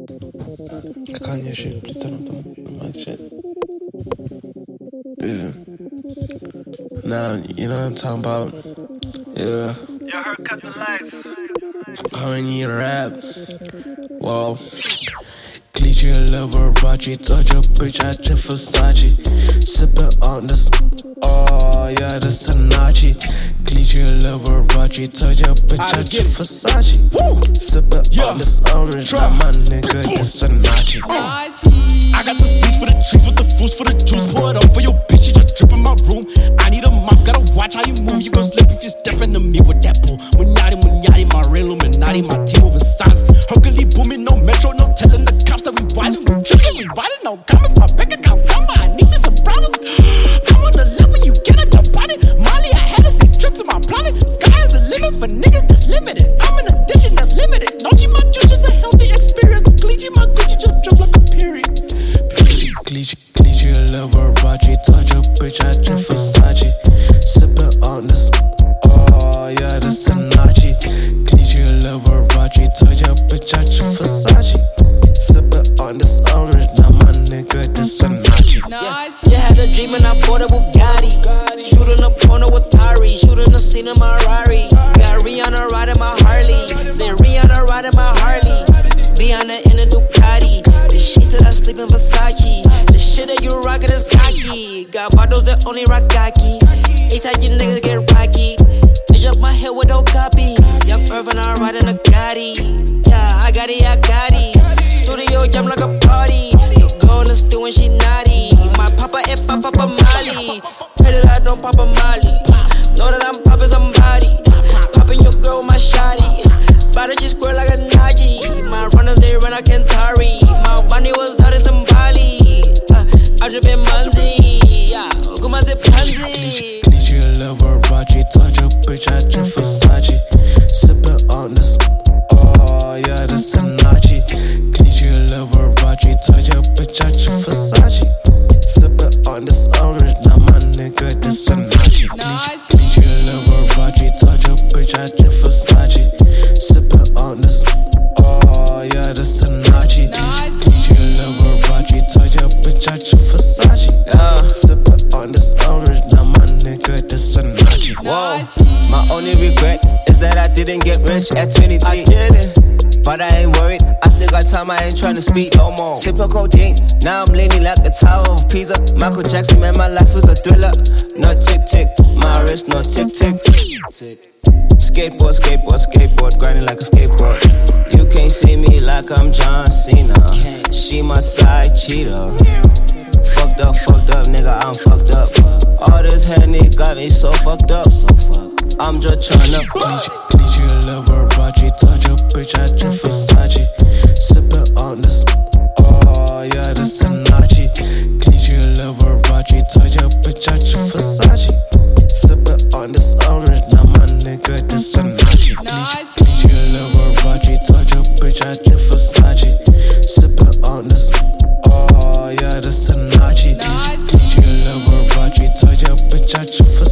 That Kanye shit, please turn up the mic shit. Yeah. Nah, you know what I'm talking about? Yeah. Your haircut for life. I need a rap. Whoa. Cliche Liberace, touch your bitch at your Versace. Sippin' on this, oh yeah, this Hanachi. Cliche Liberace, touch your bitch at your Versace. Sippin' on this orange, not my nigga, this Hanachi. I got the seeds for the trees with the fruits for the juice. Pour it up for your bitch, she just drip in my room. I need a mop, gotta watch how you move. You gon' slip if you step into me with that bull. Munyadi, my real Illuminati, my team moving silence. Hercules booming, no metro, no telling the cops that we wildin', we trippin', we riding, no comments. My bank account, come on, I need me some problems. I'm on the level, you cannot jump on it. Molly, I had a safe trip to my planet. Sky is the limit for niggas that's limited. I'm in addition that's limited. Nochi, my juice is a healthy experience. Cliche, my Gucci just drip like a period. Cliche Liberace, touch your bitch at your Versace. Sippin' on this, oh yeah, this Hanachi. Cliche Liberace, touch your bitch at your Versace. Sippin' on this orange, now my nigga, this Hanachi. You had a dream and I bought a Bugatti. Shooting a porno with Ari, shooting a scene in my Rari. Got Rihanna riding my Harley. Say Rihanna riding my Harley. Rihanna in a Ducati. The sheets that I sleep in Versace. The shit that you rockin' is cocky. Got bottles that only rock cocky. Eastside you niggas get rocky. They up my head with no copies. Young Irvin, I riding a Gotti. Yeah, I got it. Studio jump like a party. Your girl in the stew and she naughty. My papa if I pop a Molly. Pray that I don't pop a Molly. Know that I'm popping somebody. Popping your girl with my shawty. Body she square like a Najee. My runners they run a Kentari. My money was out in some Bali. I'm dripping Manzi. Yeah, Guma zip Panzi. Cliche Liberace, touch your bitch at your Versace. Sippin' on this, oh yeah, this Hanachi. Cliche Liberace, touch your bitch at your Versace. Sippin' on this orange, now my nigga, this Hanachi. Cliche Liberace, touch your bitch at your Versace. Sippin' on this, oh yeah, this Hanachi. Cliche Liberace, touch your bitch at your Versace. Sippin' on this orange, now my nigga, this Hanachi. Whoa, my only regret is that I didn't get rich at 23. I didn't, but I ain't worried. I still got time, I ain't tryna speak no more. Sip a codeine, now I'm leaning like the Tower of Pisa. Michael Jackson, man, my life was a thriller. No tick tick, my wrist, no tick tick tick. Skateboard, grinding like a skateboard. You can't see me like I'm John Cena. She my side cheater. Fucked up, nigga, I'm fucked up. All this Henny got me so fucked up. I'm just tryna Cliche Liberace, touch your bitch at your Versace. Sippin' on this, oh yeah, this Hanachi. Cliche Liberace, touch your bitch at your Versace. Sippin' on this orange, now my nigga, this Hanachi. Cliche Liberace, touch your bitch at your Versace. Sippin' on this, oh yeah, this Hanachi. Cliche Liberace, touch your bitch at your Versace.